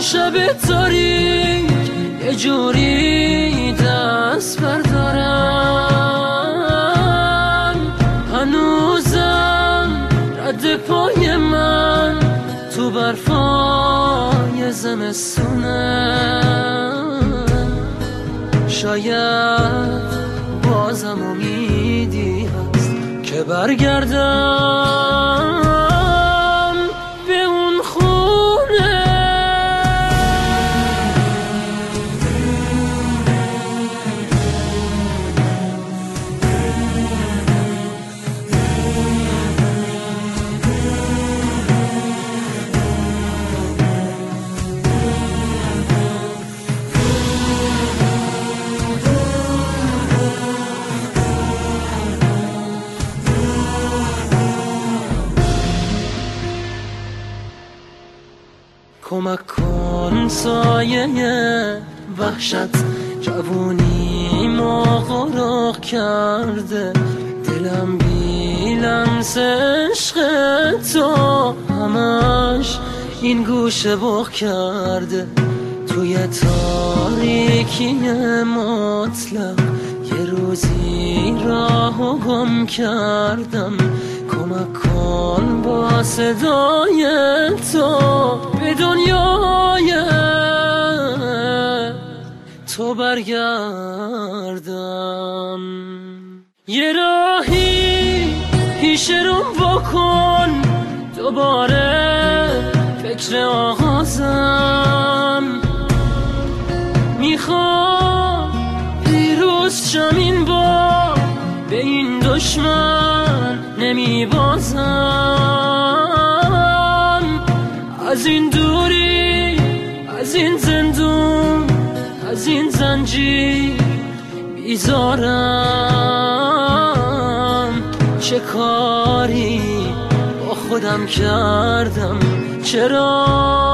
شب تاریک یه جوری دست بردارم، هنوزم رد پای من تو برفای زمستونه. شاید بازم امیدی هست که برگردم به اون خونه. کمک کن سایه وحشت جوونی ما غرق کرده، دلم بی لمس عشق تو همش این گوشه بغ کرده. توی تاریکی مطلق یه روزی راهو گم کردم. کمک کن با صدای تو به دنیای تو برگردم. یه راهی پیش رو بکن دوباره فکر آغازم. میخوام پیروز شم این بار، به این دشمن نمیبازم. از این دوری، از این زندون، از این زنجیر بیزارم. چه کاری با خودم کردم، چرا